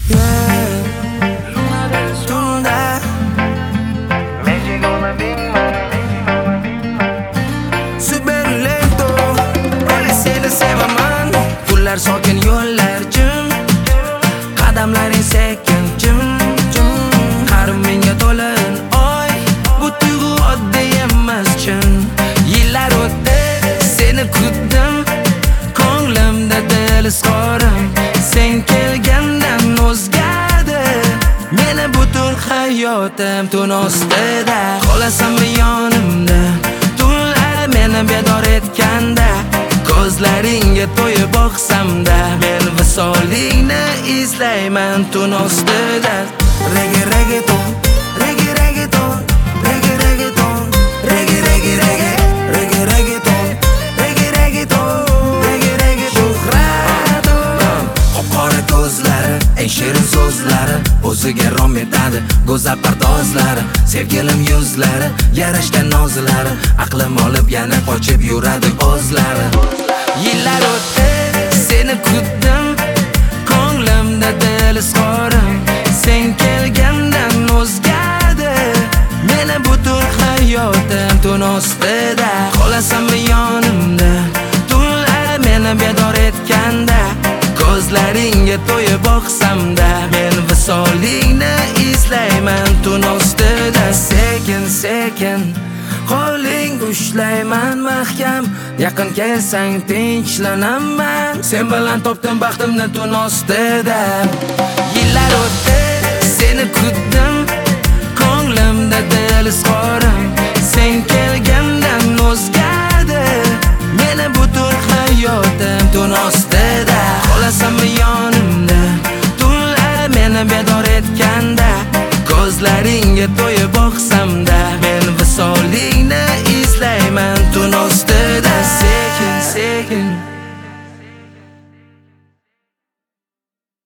Super lento, öyle seni sevaman. Kullar sokin yo'llar jim, qadamlaring sekin jim. Qarim menga to'lin oy, bu tuyg'u oddiy emas chin. Yillar o'tdi, seni kutdim, ko'nglimda dil izhorim. Sen kelgandan o'zgardi, meni butun hayotim tun ostida. Qolasanmi yonimda, tunlar meni bedor etganda, ko'zlaringga to'yib boqsamda, men visolingni izlayman tun ostida. Reggae reggaeton, reggae reggaeton, reggae reggaeton, reggae reggae reggae, reggae reggaeton, reggae reggaeton, reggae reggae shuhraton. Qora ko'zlari, eng shirin so'zlari, o'ziga rom etadi go'zal pardozlari. Sevgilim yuzlari, yarashgan nozlari, aqlim olib yana qochib yuradi o'zlari. Yillar o'tdi, seni kutdim, ko'nglimda dil izhorim. Sen kelgandan o'zgardi, meni butun hayotim tun ostida. Qolasanmi yonimda, tunlar meni bedor etganda, ko'zlaringga to'yib boqsamda, men visolingni izlayman tun ostida. Sekin sekin qo'ling ushlayman mahkam, yaqin kelsang tinchlanaman. Sen bilan topdim baxtimni tun ostida. Yillar o'tdi, seni kutdim, ko'nglimda dil izhorim. Sen kelgandan o'zgardi, meni butun hayotim tun ostida. Qolasanmi yonimda, tunlar meni bedor etganda, ko'zlaringga to'yib boqsamda, men visolingni izlayman tun ostida. Sekin sekin